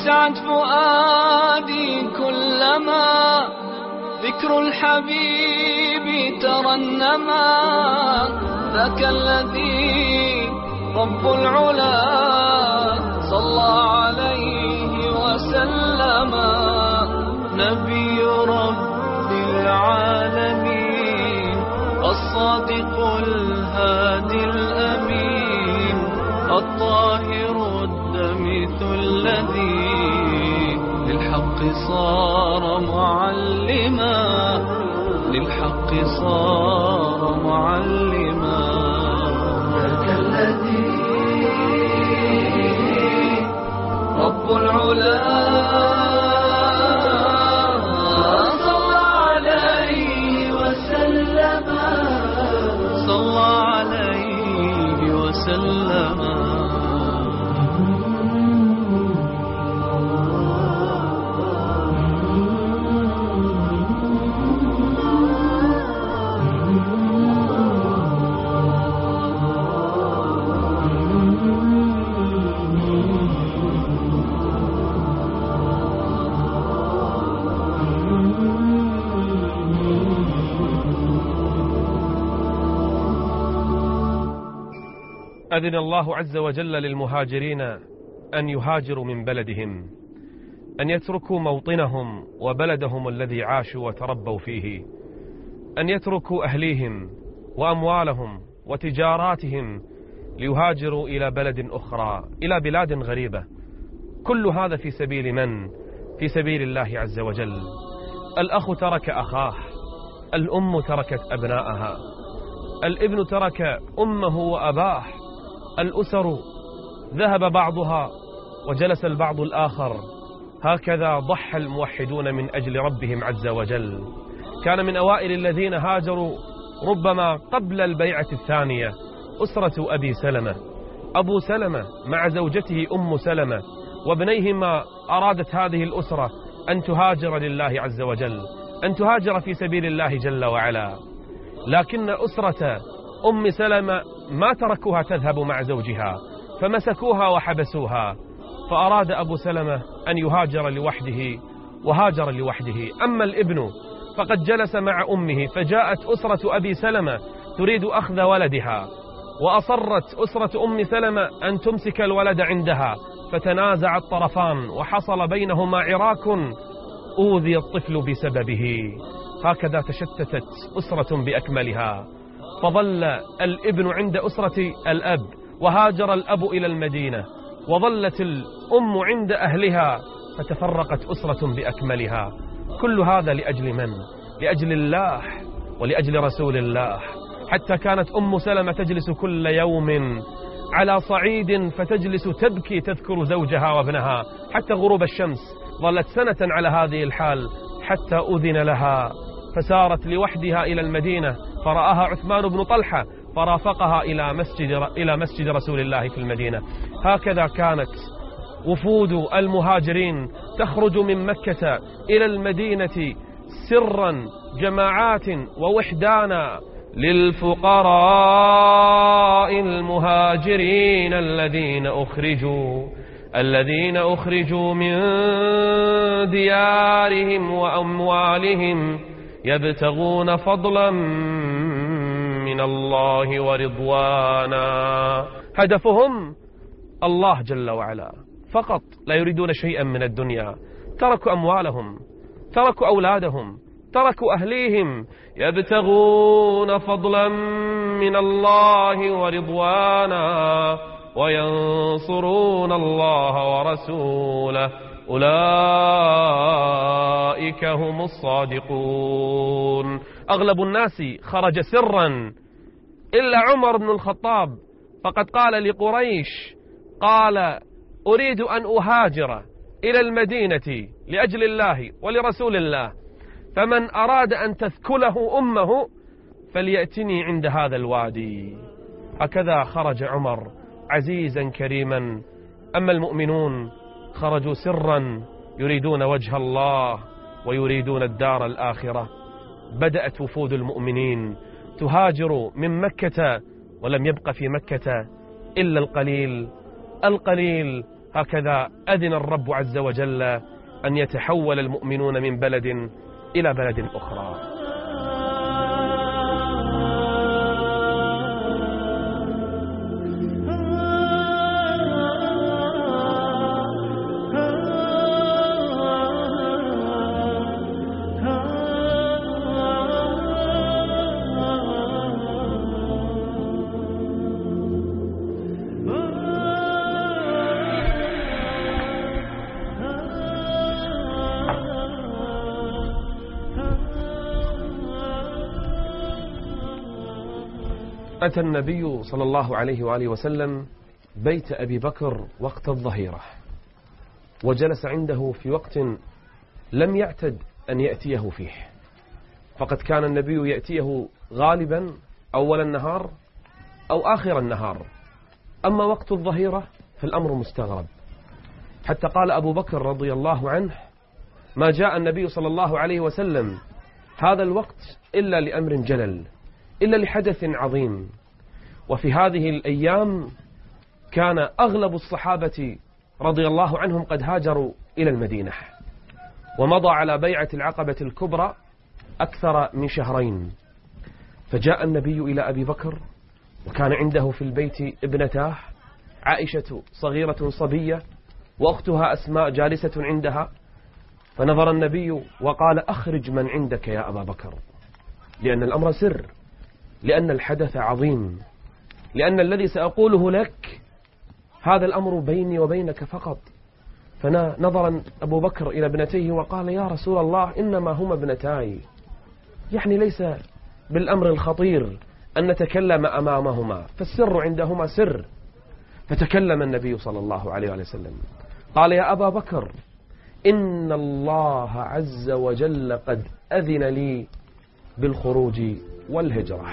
يسعد فؤادي كلما ذكر الحبيب ترنما. ذاك الذي رب العلا صلى عليه وسلم. نبي رب العالمين الصادق الهادي الأمين الطاهر الدمث الذي للحق صار معلما. للحق صار معلما. ذاك الذي رب العلا صلى عليه وسلم. صلى عليه وسلم. أذن الله عز وجل للمهاجرين أن يهاجروا من بلدهم، أن يتركوا موطنهم وبلدهم الذي عاشوا وتربوا فيه، أن يتركوا أهليهم وأموالهم وتجاراتهم ليهاجروا إلى بلد أخرى، إلى بلاد غريبة. كل هذا في سبيل من؟ في سبيل الله عز وجل. الأخ ترك أخاه، الأم تركت أبناءها، الابن ترك أمه وأباه، الأسر ذهب بعضها وجلس البعض الآخر. هكذا ضحى الموحدون من أجل ربهم عز وجل. كان من أوائل الذين هاجروا ربما قبل البيعة الثانية أسرة أبي سلمة. أبو سلمة مع زوجته أم سلمة وابنيهما أرادت هذه الأسرة أن تهاجر لله عز وجل، أن تهاجر في سبيل الله جل وعلا. لكن أسرة أم سلمة ما تركوها تذهب مع زوجها، فمسكوها وحبسوها. فأراد أبو سلمة أن يهاجر لوحده وهاجر لوحده. أما الابن فقد جلس مع أمه، فجاءت أسرة أبي سلمة تريد أخذ ولدها، وأصرت أسرة أم سلمة أن تمسك الولد عندها، فتنازع الطرفان وحصل بينهما عراك أوذي الطفل بسببه. هكذا تشتتت أسرة بأكملها، فظل الابن عند أسرة الأب، وهاجر الأب إلى المدينة، وظلت الأم عند أهلها، فتفرقت أسرة بأكملها. كل هذا لأجل من؟ لأجل الله ولأجل رسول الله. حتى كانت أم سلمة تجلس كل يوم على صعيد فتجلس تبكي تذكر زوجها وابنها حتى غروب الشمس. ظلت سنة على هذه الحال حتى أذن لها، فسارت لوحدها إلى المدينة، فرآها عثمان بن طلحة فرافقها إلى مسجد رسول الله في المدينة. هكذا كانت وفود المهاجرين تخرج من مكة إلى المدينة سرا جماعات ووحدانا. للفقراء المهاجرين الذين أخرجوا من ديارهم وأموالهم يبتغون فضلا من الله ورضوانا. هدفهم الله جل وعلا فقط، لا يريدون شيئا من الدنيا. تركوا أموالهم، تركوا أولادهم، تركوا أهليهم، يبتغون فضلا من الله ورضوانا وينصرون الله ورسوله. أولئك هم الصادقون. أغلب الناس خرج سرا إلا عمر بن الخطاب، فقد قال لقريش، قال: أريد أن أهاجر إلى المدينة لأجل الله ولرسول الله، فمن أراد أن تثكله أمه فليأتني عند هذا الوادي. هكذا خرج عمر عزيزا كريما. أما المؤمنون خرجوا سرا يريدون وجه الله ويريدون الدار الآخرة. بدأت وفود المؤمنين تهاجر من مكة، ولم يبق في مكة إلا القليل. هكذا أذن الرب عز وجل أن يتحول المؤمنون من بلد إلى بلد أخرى. أتى النبي صلى الله عليه وآله وسلم بيت أبي بكر وقت الظهيرة، وجلس عنده في وقت لم يعتد أن يأتيه فيه، فقد كان النبي يأتيه غالبا أول النهار أو آخر النهار، أما وقت الظهيرة فالأمر مستغرب، حتى قال أبو بكر رضي الله عنه: ما جاء النبي صلى الله عليه وسلم هذا الوقت إلا لأمر جلل، إلا لحدث عظيم. وفي هذه الأيام كان أغلب الصحابة رضي الله عنهم قد هاجروا إلى المدينة، ومضى على بيعة العقبة الكبرى أكثر من شهرين. فجاء النبي إلى أبي بكر، وكان عنده في البيت ابنتاه، عائشة صغيرة صبية وأختها أسماء جالسة عندها. فنظر النبي وقال: أخرج من عندك يا أبا بكر، لأن الأمر سر، لأن الحدث عظيم، لأن الذي سأقوله لك هذا الأمر بيني وبينك فقط. فنظر أبو بكر إلى ابنتيه وقال: يا رسول الله، إنما هما ابنتاي، يعني ليس بالأمر الخطير أن نتكلم أمامهما، فالسر عندهما سر. فتكلم النبي صلى الله عليه وسلم قال: يا أبا بكر، إن الله عز وجل قد أذن لي بالخروج والهجرة.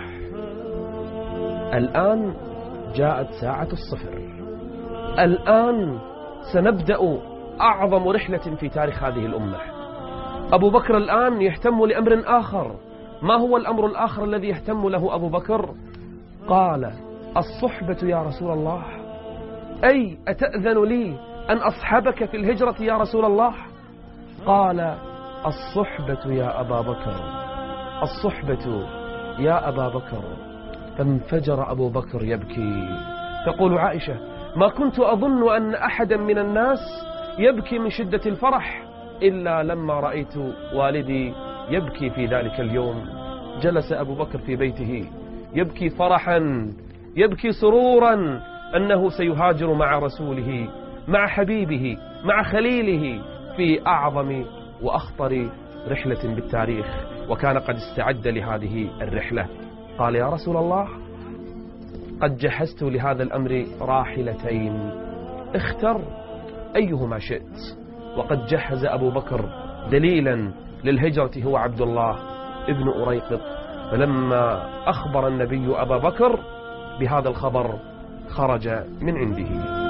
الآن جاءت ساعة الصفر، الآن سنبدأ أعظم رحلة في تاريخ هذه الأمة. أبو بكر الآن يهتم لأمر آخر. ما هو الأمر الآخر الذي يهتم له أبو بكر؟ قال: الصحبة يا رسول الله، أي أتأذن لي أن أصحبك في الهجرة يا رسول الله؟ قال: الصحبة يا أبا بكر، الصحبة يا أبا بكر. فانفجر أبو بكر يبكي. تقول عائشة: ما كنت أظن أن أحدا من الناس يبكي من شدة الفرح إلا لما رأيت والدي يبكي في ذلك اليوم. جلس أبو بكر في بيته يبكي فرحا، يبكي سرورا أنه سيهاجر مع رسوله، مع حبيبه، مع خليله في أعظم وأخطر رحلة بالتاريخ، وكان قد استعد لهذه الرحلة. قال: يا رسول الله، قد جهزت لهذا الأمر راحلتين، اختر أيهما شئت. وقد جهز أبو بكر دليلا للهجرة هو عبد الله ابن أريقط. فلما أخبر النبي أبا بكر بهذا الخبر خرج من عنده.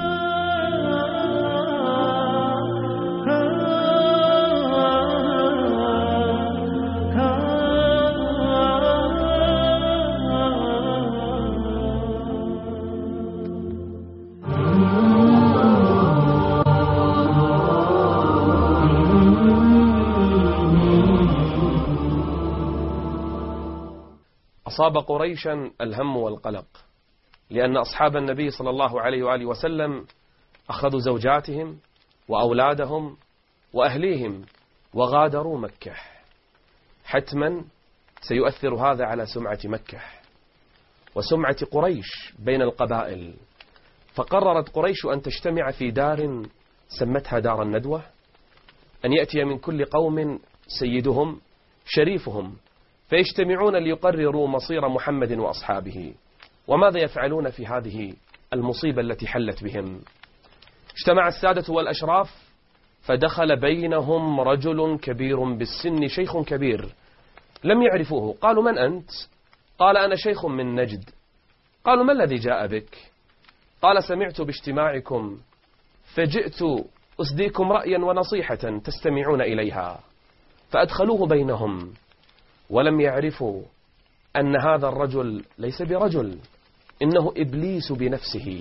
أصاب قريشا الهم والقلق، لأن أصحاب النبي صلى الله عليه وآله وسلم أخذوا زوجاتهم وأولادهم وأهليهم وغادروا مكة. حتما سيؤثر هذا على سمعة مكة وسمعة قريش بين القبائل. فقررت قريش أن تجتمع في دار سمتها دار الندوة، أن يأتي من كل قوم سيدهم شريفهم، فيجتمعون ليقرروا مصير محمد وأصحابه وماذا يفعلون في هذه المصيبة التي حلت بهم. اجتمع السادة والأشراف، فدخل بينهم رجل كبير بالسن، شيخ كبير لم يعرفوه. قالوا: من أنت؟ قال: أنا شيخ من نجد. قالوا: ما الذي جاء بك؟ قال: سمعت باجتماعكم فجئت أسديكم رأيا ونصيحة تستمعون إليها. فأدخلوه بينهم، ولم يعرفوا أن هذا الرجل ليس برجل، إنه إبليس بنفسه،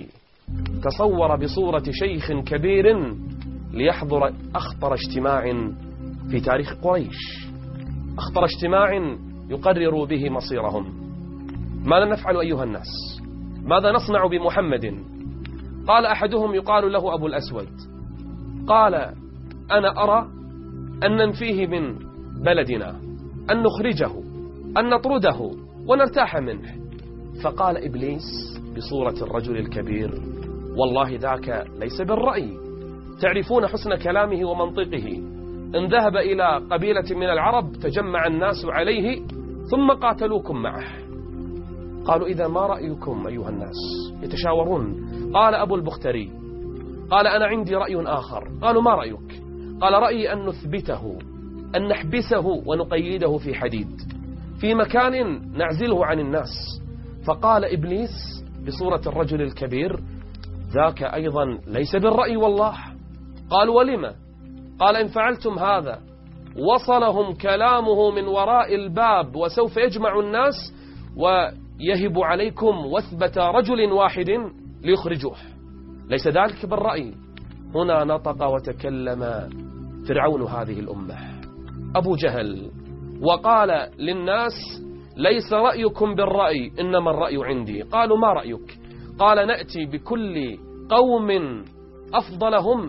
تصور بصورة شيخ كبير ليحضر أخطر اجتماع في تاريخ قريش، أخطر اجتماع يقرر به مصيرهم. ماذا نفعل أيها الناس؟ ماذا نصنع بمحمد؟ قال أحدهم يقال له أبو الأسود، قال أنا أرى أن ننفيه من بلدنا، أن نخرجه، أن نطرده ونرتاح منه. فقال إبليس بصورة الرجل الكبير: والله ذاك ليس بالرأي، تعرفون حسن كلامه ومنطقه. إن ذهب إلى قبيلة من العرب تجمع الناس عليه ثم قاتلوكم معه. قالوا: إذا ما رأيكم أيها الناس؟ يتشاورون. قال أبو البختري: قال أنا عندي رأي آخر. قالوا: ما رأيك؟ قال: رأيي أن نثبته، أن نحبسه ونقيده في حديد في مكان نعزله عن الناس. فقال إبليس بصورة الرجل الكبير: ذاك أيضا ليس بالرأي والله. قال: ولما؟ قال: إن فعلتم هذا وصلهم كلامه من وراء الباب وسوف يجمع الناس ويهب عليكم وثبة رجل واحد ليخرجوه، ليس ذلك بالرأي. هنا نطق وتكلم فرعون هذه الأمة أبو جهل وقال للناس: ليس رأيكم بالرأي، إنما الرأي عندي. قالوا: ما رأيك؟ قال: نأتي بكل قوم أفضلهم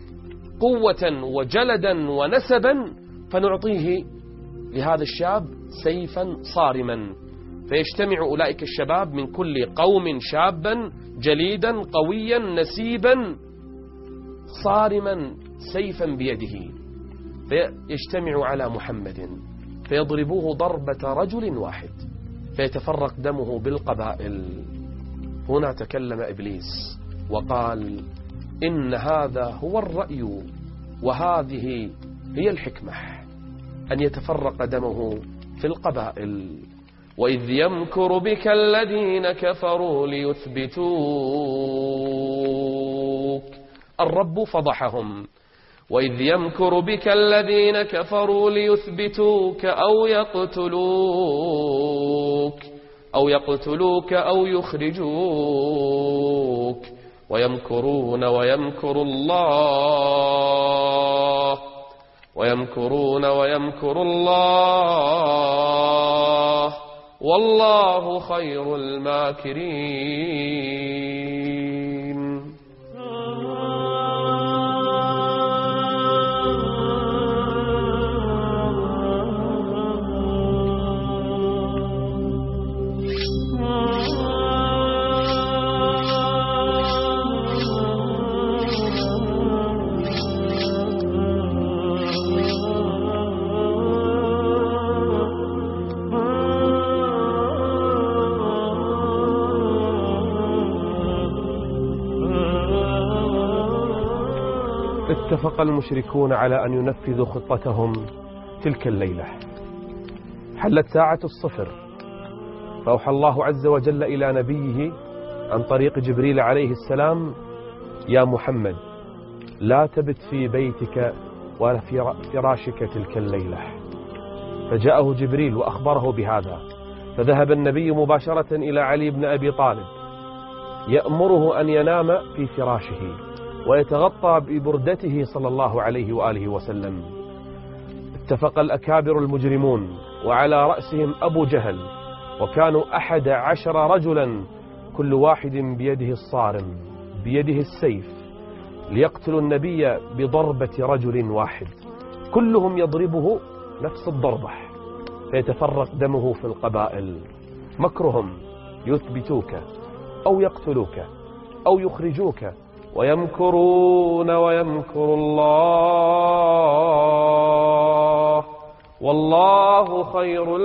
قوة وجلدا ونسبا فنعطيه لهذا الشاب سيفا صارما، فيجتمع أولئك الشباب من كل قوم شابا جليدا قويا نسيبا صارما سيفا بيده، فيجتمع على محمد فيضربوه ضربة رجل واحد فيتفرق دمه بالقبائل. هنا تكلم إبليس وقال: إن هذا هو الرأي وهذه هي الحكمة، أن يتفرق دمه في القبائل. وإذ يمكر بك الذين كفروا ليثبتوك، الرب فضحهم. وإذ يمكر بك الذين كفروا ليثبتوك أو يقتلوك أو يخرجوك ويمكرون ويمكر الله والله خير الماكرين. اتفق المشركون على أن ينفذوا خطتهم تلك الليلة. حلت ساعة الصفر، فأوحى الله عز وجل إلى نبيه عن طريق جبريل عليه السلام: يا محمد، لا تبت في بيتك ولا في فراشك تلك الليلة. فجاءه جبريل وأخبره بهذا، فذهب النبي مباشرة إلى علي بن أبي طالب يأمره أن ينام في فراشه ويتغطى ببردته صلى الله عليه وآله وسلم. اتفق الأكابر المجرمون وعلى رأسهم أبو جهل، وكانوا 11 رجلا كل واحد بيده الصارم بيده السيف، ليقتلوا النبي بضربة رجل واحد، كلهم يضربه نفس الضربة فيتفرق دمه في القبائل. مكرهم: يثبتوك أو يقتلوك أو يخرجوك ويمكرون ويمكر الله والله خير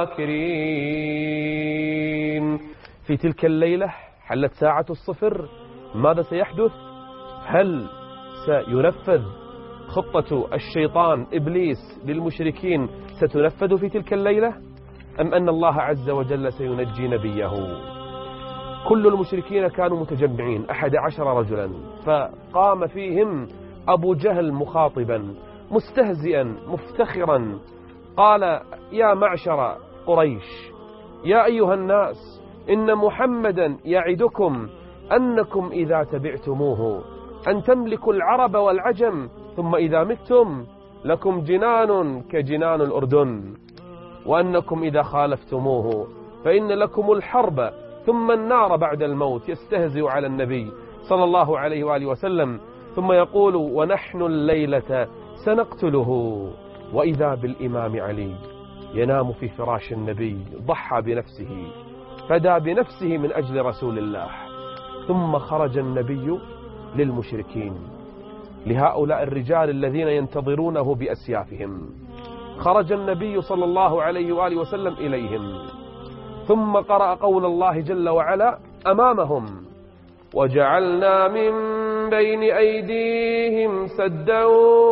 الماكرين. في تلك الليلة حلت ساعة الصفر. ماذا سيحدث؟ هل سينفذ خطة الشيطان إبليس للمشركين ستنفذ في تلك الليلة، أم أن الله عز وجل سينجي نبيه؟ كل المشركين كانوا متجمعين 11 رجلا، فقام فيهم أبو جهل مخاطبا مستهزئا مفتخرا، قال: يا معشر قريش، يا أيها الناس، إن محمدا يعدكم أنكم إذا تبعتموه أن تملكوا العرب والعجم، ثم إذا متم لكم جنان كجنان الأردن، وأنكم إذا خالفتموه فإن لكم الحرب ثم النار بعد الموت. يستهزئ على النبي صلى الله عليه وآله وسلم، ثم يقول: ونحن الليلة سنقتله. وإذا بالإمام علي ينام في فراش النبي، ضحى بنفسه، فدى بنفسه من أجل رسول الله. ثم خرج النبي للمشركين، لهؤلاء الرجال الذين ينتظرونه بأسيافهم، خرج النبي صلى الله عليه وآله وسلم إليهم، ثم قرأ قول الله جل وعلا أمامهم: وجعلنا من بين أيديهم سدا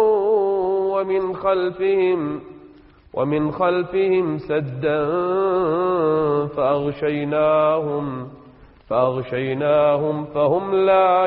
ومن خلفهم سدا فأغشيناهم فهم لا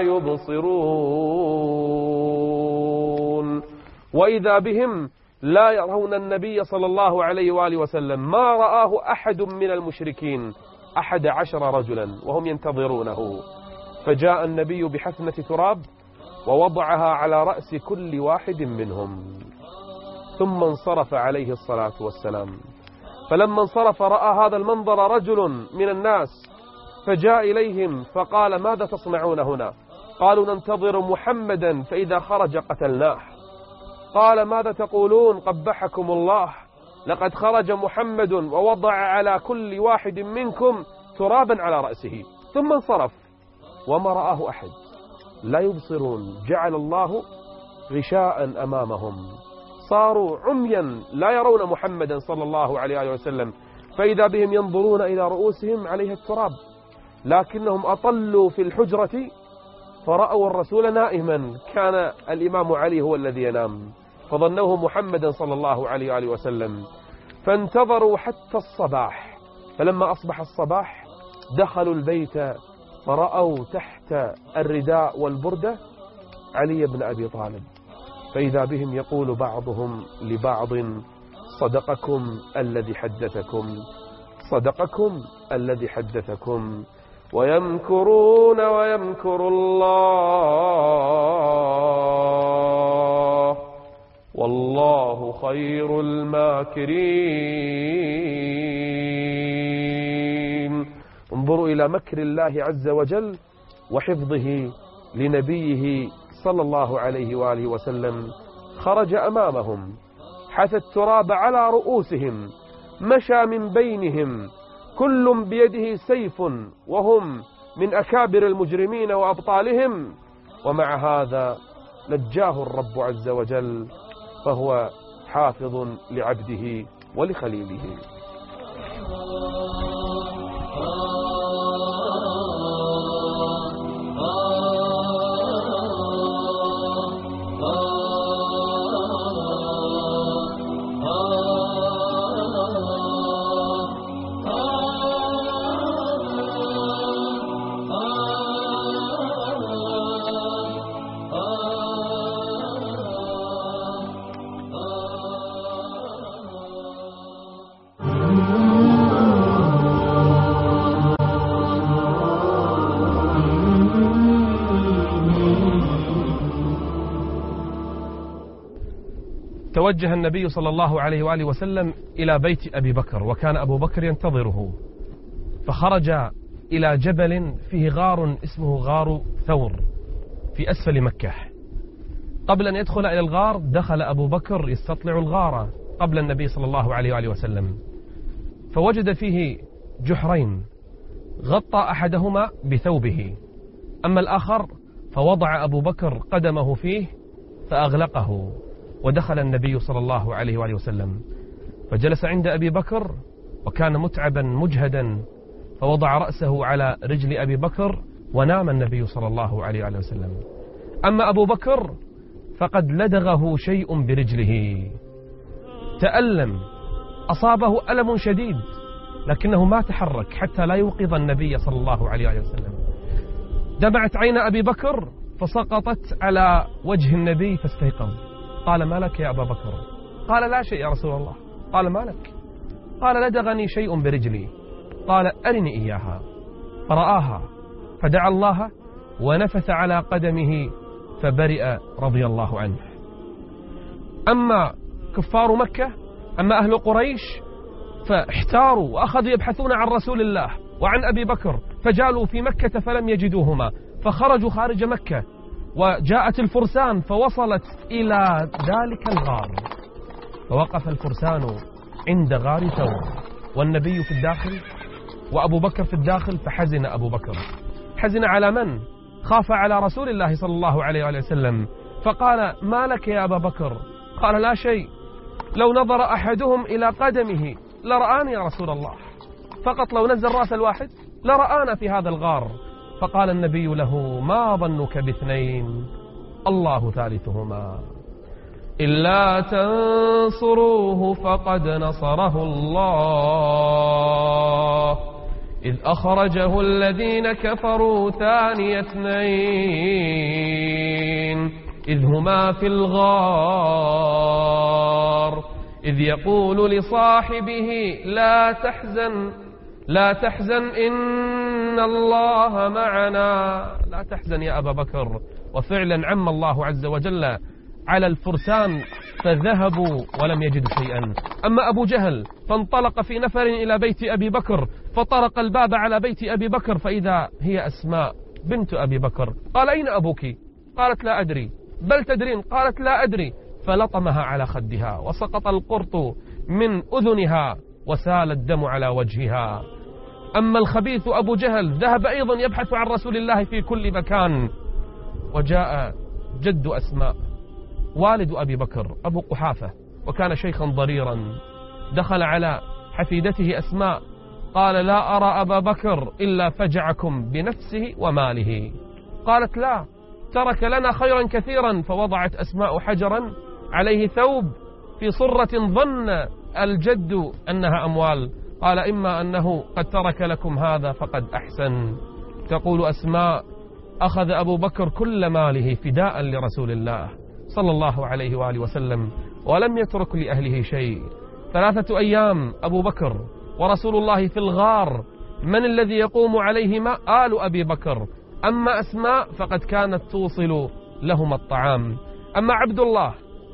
يبصرون. وإذا بهم لا يرون النبي صلى الله عليه وآله وسلم، ما رآه أحد من المشركين 11 رجلا وهم ينتظرونه. فجاء النبي بحفنة تراب ووضعها على رأس كل واحد منهم، ثم انصرف عليه الصلاة والسلام. فلما انصرف رأى هذا المنظر رجل من الناس، فجاء إليهم فقال: ماذا تصنعون هنا؟ قالوا: ننتظر محمدا، فإذا خرج قتلناه. قال: ماذا تقولون؟ قبحكم الله، لقد خرج محمد ووضع على كل واحد منكم ترابا على رأسه. ثم انصرف وما رآه أحد، لا يبصرون. جعل الله غشاء أمامهم، صاروا عميا لا يرون محمدا صلى الله عليه وسلم. فإذا بهم ينظرون إلى رؤوسهم عليها التراب، لكنهم أطلوا في الحجرة فرأوا الرسول نائما. كان الإمام علي هو الذي ينام، فظنوه محمدا صلى الله عليه وسلم، فانتظروا حتى الصباح. فلما أصبح الصباح دخلوا البيت فرأوا تحت الرداء والبردة علي بن أبي طالب، فإذا بهم يقول بعضهم لبعض: صدقكم الذي حدثكم، ويمكرون ويمكر الله والله خير الماكرين. انظروا إلى مكر الله عز وجل وحفظه لنبيه صلى الله عليه وآله وسلم. خرج أمامهم، حث التراب على رؤوسهم، مشى من بينهم، كل بيده سيف، وهم من أكابر المجرمين وأبطالهم، ومع هذا نجاه الرب عز وجل، فهو حافظ لعبده ولخليله. توجه النبي صلى الله عليه وآله وسلم إلى بيت أبي بكر، وكان أبو بكر ينتظره، فخرج إلى جبل فيه غار اسمه غار ثور في أسفل مكة. قبل أن يدخل إلى الغار دخل أبو بكر يستطلع الغار قبل النبي صلى الله عليه وآله وسلم، فوجد فيه جحرين، غطى أحدهما بثوبه، أما الآخر فوضع أبو بكر قدمه فيه فأغلقه، ودخل النبي صلى الله عليه وآله وسلم فجلس عند أبي بكر، وكان متعبا مجهدا، فوضع رأسه على رجل أبي بكر ونام النبي صلى الله عليه وآله وسلم. أما أبو بكر فقد لدغه شيء برجله، تألم، أصابه ألم شديد، لكنه ما تحرك حتى لا يوقظ النبي صلى الله عليه وآله وسلم. دمعت عين أبي بكر فسقطت على وجه النبي فاستيقظ. قال: ما لك يا أبا بكر؟ قال: لا شيء يا رسول الله. قال: ما لك؟ قال: لدغني شيء برجلي. قال: أرني إياها. فرآها فدعا الله ونفث على قدمه فبرئ رضي الله عنه. أما كفار مكة، أما أهل قريش فاحتاروا وأخذوا يبحثون عن رسول الله وعن أبي بكر، فجالوا في مكة فلم يجدوهما، فخرجوا خارج مكة، وجاءت الفرسان فوصلت إلى ذلك الغار، فوقف الفرسان عند غار ثور، والنبي في الداخل وأبو بكر في الداخل. فحزن أبو بكر. حزن على من؟ خاف على رسول الله صلى الله عليه وسلم، فقال: ما لك يا أبا بكر؟ قال: لا شيء، لو نظر أحدهم إلى قدمه لرآني يا رسول الله، فقط لو نزل رأس الواحد لرآنا في هذا الغار. فقال النبي له: ما ظنك باثنين الله ثالثهما، إلا تنصروه فقد نصره الله إذ أخرجه الذين كفروا ثاني اثنين إذ هما في الغار إذ يقول لصاحبه لا تحزن إن الله معنا. لا تحزن يا أبا بكر. وفعلا عم الله عز وجل على الفرسان فذهبوا ولم يجدوا شيئا. أما أبو جهل فانطلق في نفر إلى بيت أبي بكر، فطرق الباب على بيت أبي بكر فإذا هي أسماء بنت أبي بكر. قال: أين أبوك؟ قالت: لا أدري. بل تدرين؟ قالت: لا أدري. فلطمها على خدها وسقط القرط من أذنها وسال الدم على وجهها. أما الخبيث أبو جهل ذهب أيضا يبحث عن رسول الله في كل مكان، وجاء جد أسماء والد أبي بكر أبو قحافة، وكان شيخا ضريرا، دخل على حفيدته أسماء قال: لا أرى أبا بكر إلا فجعكم بنفسه وماله. قالت: لا، ترك لنا خيرا كثيرا. فوضعت أسماء حجرا عليه ثوب في صرة ظن الجد أنها أموال. قال: إما أنه قد ترك لكم هذا فقد أحسن. تقول أسماء: أخذ أبو بكر كل ماله فداء لرسول الله صلى الله عليه وآله وسلم، ولم يترك لأهله شيء. 3 أيام أبو بكر ورسول الله في الغار، من الذي يقوم عليهما؟ آل أبي بكر. أما أسماء فقد كانت توصل لهم الطعام. أما عبد الله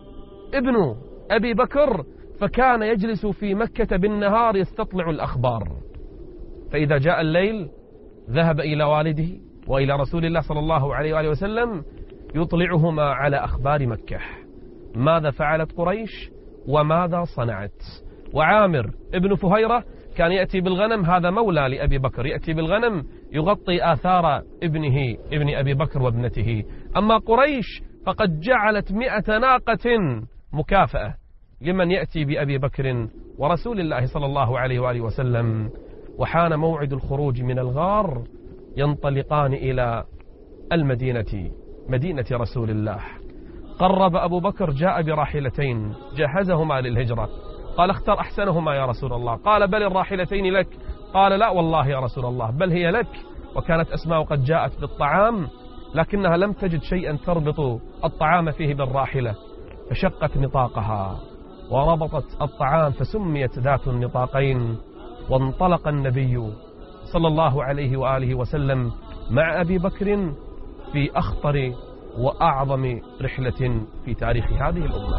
ابن أبي بكر فكان يجلس في مكة بالنهار يستطلع الأخبار، فإذا جاء الليل ذهب إلى والده وإلى رسول الله صلى الله عليه وآله وسلم يطلعهما على أخبار مكة، ماذا فعلت قريش وماذا صنعت. وعامر ابن فهيرة كان يأتي بالغنم، هذا مولى لأبي بكر، يأتي بالغنم يغطي آثار ابن أبي بكر وابنته. أما قريش فقد جعلت 100 ناقة مكافأة لمن يأتي بأبي بكر ورسول الله صلى الله عليه وآله وسلم. وحان موعد الخروج من الغار، ينطلقان إلى المدينة، مدينة رسول الله. قرب أبو بكر، جاء براحلتين جهزهما للهجرة. قال: اختر أحسنهما يا رسول الله. قال: بل الراحلتين لك. قال: لا والله يا رسول الله، بل هي لك. وكانت أسماء قد جاءت بالطعام لكنها لم تجد شيئا تربط الطعام فيه بالراحلة، فشقت نطاقها وربطت الطعام فسميت ذات النطاقين. وانطلق النبي صلى الله عليه وآله وسلم مع أبي بكر في أخطر وأعظم رحلة في تاريخ هذه الأمة.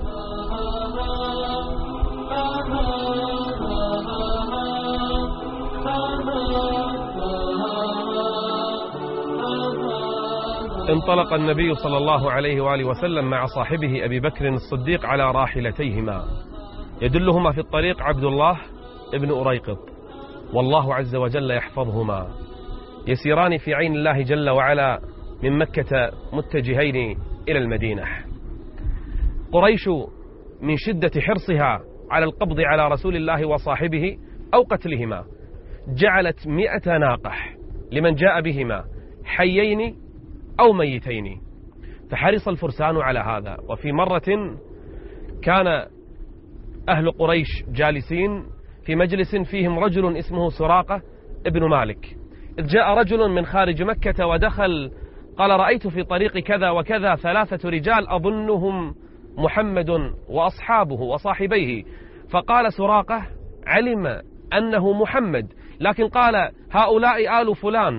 انطلق النبي صلى الله عليه وآله وسلم مع صاحبه أبي بكر الصديق على راحلتيهما، يدلهما في الطريق عبد الله ابن أريقط، والله عز وجل يحفظهما، يسيران في عين الله جل وعلا من مكة متجهين إلى المدينة. قريش من شدة حرصها على القبض على رسول الله وصاحبه أو قتلهما جعلت 100 ناقة لمن جاء بهما حيين أو ميتين، فحرص الفرسان على هذا. وفي مرة كان أهل قريش جالسين في مجلس فيهم رجل اسمه سراقة ابن مالك، إذ جاء رجل من خارج مكة ودخل قال: رأيت في طريق كذا وكذا 3 رجال أظنهم محمد وأصحابه وصاحبيه. فقال سراقة: علم أنه محمد، لكن قال: هؤلاء آل فلان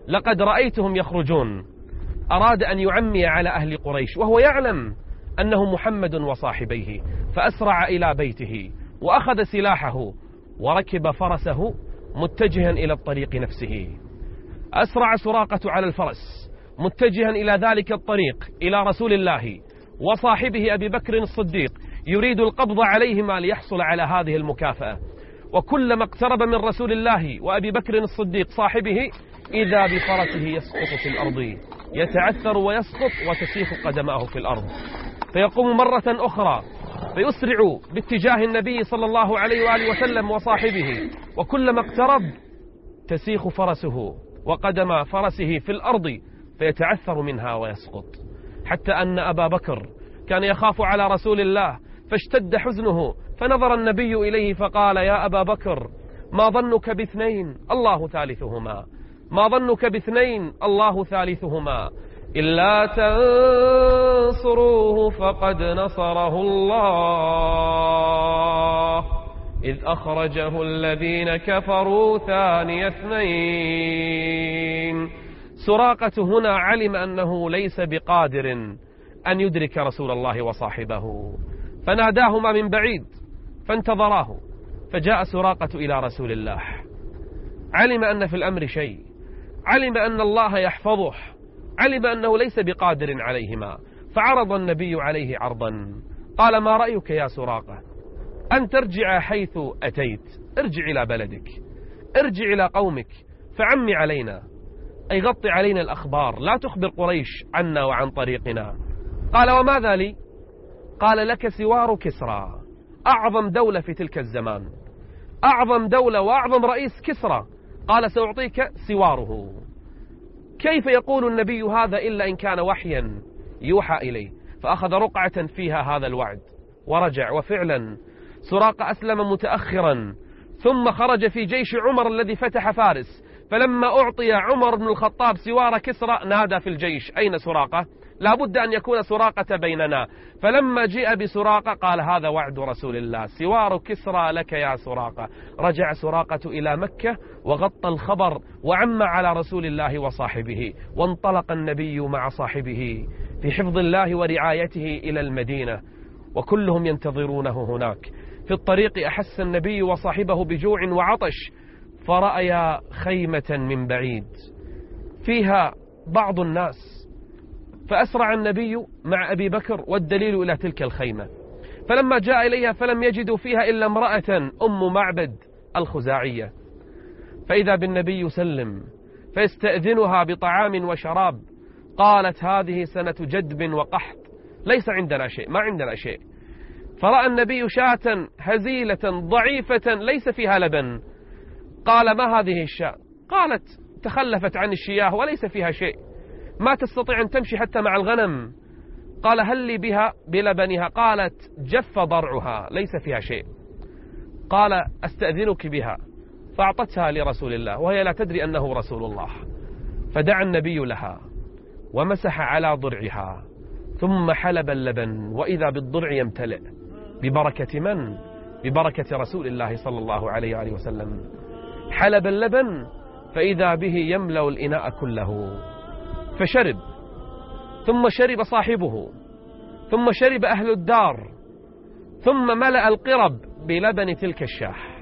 لقد رأيتهم يخرجون. أراد أن يعمي على أهل قريش وهو يعلم أنه محمد وصاحبيه، فأسرع إلى بيته وأخذ سلاحه وركب فرسه متجها إلى الطريق نفسه. أسرع سراقة على الفرس متجها إلى ذلك الطريق إلى رسول الله وصاحبه أبي بكر الصديق، يريد القبض عليهما ليحصل على هذه المكافأة. وكلما اقترب من رسول الله وأبي بكر الصديق صاحبه إذا بفرسه يسقط في الأرض، يتعثر ويسقط وتسيخ قدماه في الأرض، فيقوم مرة أخرى فيسرع باتجاه النبي صلى الله عليه وآله وسلم وصاحبه، وكلما اقترب تسيخ فرسه وقدم فرسه في الأرض فيتعثر منها ويسقط، حتى أن أبا بكر كان يخاف على رسول الله فاشتد حزنه، فنظر النبي إليه فقال: يا أبا بكر، ما ظنك باثنين الله ثالثهما، ما ظنك باثنين الله ثالثهما، إلا تنصروه فقد نصره الله إذ أخرجه الذين كفروا ثاني اثنين. سراقة هنا علم أنه ليس بقادر أن يدرك رسول الله وصاحبه، فناداهما من بعيد فانتظراه، فجاء سراقة إلى رسول الله. علم أن في الأمر شيء، علم أن الله يحفظه، علم أنه ليس بقادر عليهما، فعرض النبي عليه عرضا. قال: ما رأيك يا سراقة أن ترجع حيث أتيت، ارجع إلى بلدك، ارجع إلى قومك، فعمي علينا، أي غطي علينا الأخبار، لا تخبر قريش عنا وعن طريقنا. قال: وماذا لي؟ قال: لك سوار كسرى، أعظم دولة في تلك الزمان، أعظم دولة وأعظم رئيس كسرى. قال: سأعطيك سواره. كيف يقول النبي هذا إلا إن كان وحيا يوحى إليه؟ فأخذ رقعة فيها هذا الوعد ورجع. وفعلا سراقة أسلم متأخرا، ثم خرج في جيش عمر الذي فتح فارس، فلما أعطي عمر بن الخطاب سوار كسرى نادى في الجيش: أين سراقة؟ لا بد أن يكون سراقة بيننا. فلما جاء بسراقة قال: هذا وعد رسول الله، سوار كسرى لك يا سراقة. رجع سراقة إلى مكة وغطى الخبر وعم على رسول الله وصاحبه، وانطلق النبي مع صاحبه في حفظ الله ورعايته إلى المدينة، وكلهم ينتظرونه هناك. في الطريق أحس النبي وصاحبه بجوع وعطش، فرأيا خيمة من بعيد فيها بعض الناس، فأسرع النبي مع أبي بكر والدليل إلى تلك الخيمة. فلما جاء إليها فلم يجدوا فيها إلا امرأة أم معبد الخزاعية، فإذا بالنبي يسلم فيستأذنها بطعام وشراب. قالت: هذه سنة جدب وقحط، ليس عندنا شيء، ما عندنا شيء. فرأى النبي شاة هزيلة ضعيفة ليس فيها لبن. قال: ما هذه الشاة؟ قالت: تخلفت عن الشياه وليس فيها شيء، ما تستطيع أن تمشي حتى مع الغنم. قال: هل لي بها بلبنها؟ قالت: جف ضرعها ليس فيها شيء. قال: أستأذنك بها. فأعطتها لرسول الله وهي لا تدري أنه رسول الله، فدعا النبي لها ومسح على ضرعها ثم حلب اللبن، وإذا بالضرع يمتلئ ببركة من؟ ببركة رسول الله صلى الله عليه وآله وسلم. حلب اللبن فإذا به يملأ الإناء كله، فشرب، ثم شرب صاحبه، ثم شرب أهل الدار، ثم ملأ القرب بلبن تلك الشاح،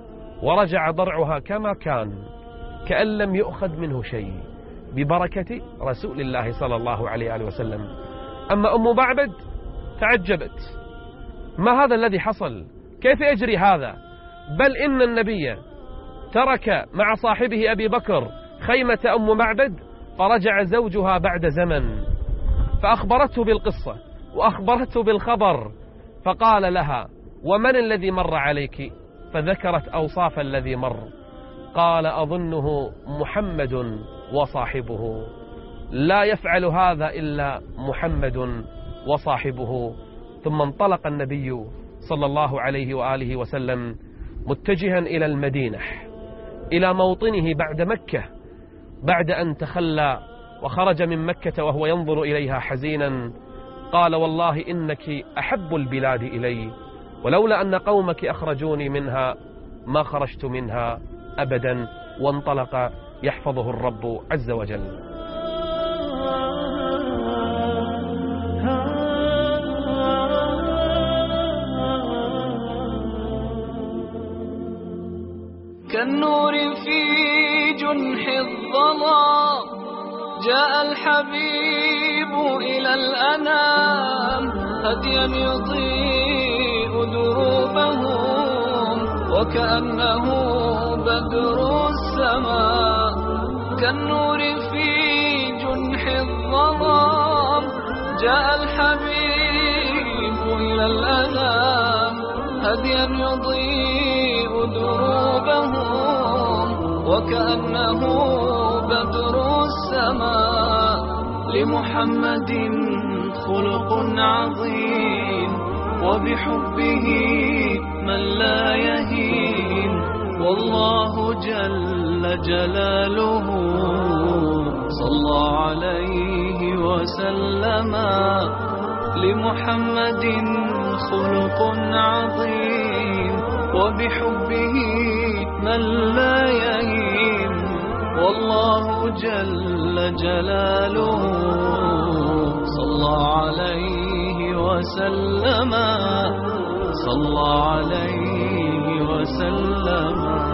ورجع ضرعها كما كان كأن لم يؤخذ منه شيء ببركة رسول الله صلى الله عليه وآله وسلم. أما أم معبد تعجبت: ما هذا الذي حصل؟ كيف يجري هذا؟ بل إن النبي ترك مع صاحبه أبي بكر خيمة أم معبد، فرجع زوجها بعد زمن فأخبرته بالقصة وأخبرته بالخبر، فقال لها: ومن الذي مر عليك؟ فذكرت أوصاف الذي مر. قال: أظنه محمد وصاحبه، لا يفعل هذا إلا محمد وصاحبه. ثم انطلق النبي صلى الله عليه وآله وسلم متجها إلى المدينة، إلى موطنه بعد مكة، بعد أن تخلى وخرج من مكة وهو ينظر إليها حزينا. قال: والله إنك أحب البلاد إلي، ولولا أن قومك أخرجوني منها ما خرجت منها أبدا. وانطلق يحفظه الرب عز وجل. كالنور في جنح الظلام جاء الحبيب إلى الأنام هديا يضيء دروبهم وكأنه بدر السماء. كالنور في جنح الظلام جاء الحبيب إلى الأنام هديا يضيء دروبهم وكأنه بدر السماء. لمحمد خلق عظيم وبحبه من لا يهين والله جل جلاله صلى عليه وسلم. لمحمد خلق عظيم وبحبه من لا يهين والله جل جلاله صلى عليه وسلم صلى عليه وسلم.